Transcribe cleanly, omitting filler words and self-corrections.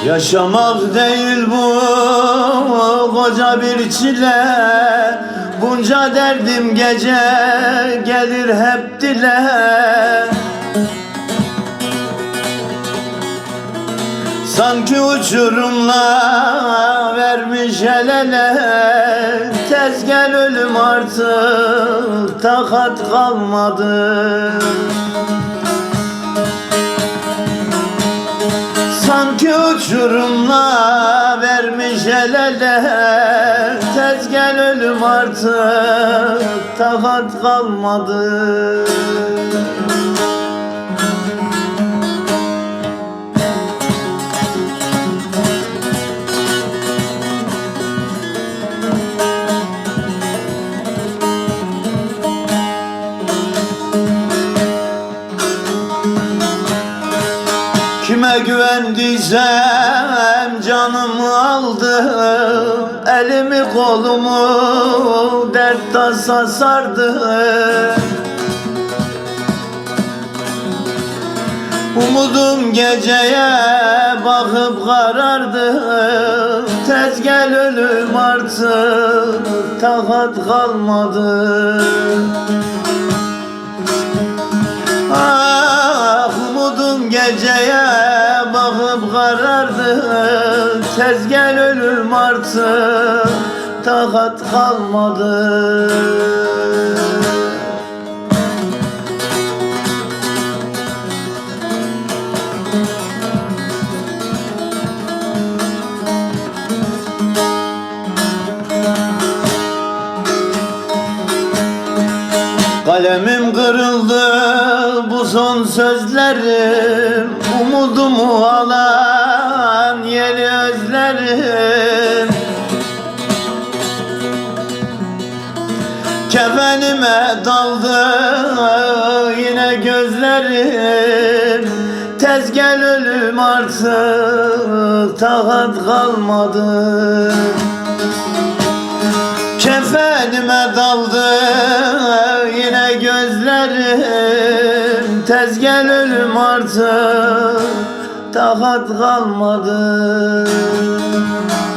Yaşamak değil bu koca bir çile, bunca derdim gece gelir hep dile. Sanki uçurumla vermiş el ele, tez gel ölüm artık takat kalmadı. Sanki uçurumla vermiş el ele, tez gel ölüm artık takat kalmadı. Kime güvendiysem canımı aldı, elimi kolumu dert tasa sardı. Umudum geceye bakıp karardı, tez gel ölüm artık takat kalmadı. Umudum geceye bakıp karardı, tez gel ölüm artık takat kalmadı. Kalemim kırıldı bu son sözlerim, umudumu alan yeri özlerim. Kefenime daldı yine gözlerim, tez gel ölüm artık takat kalmadı. Kefenime daldı yine gözlerim, tez gel ölüm artık takat kalmadı.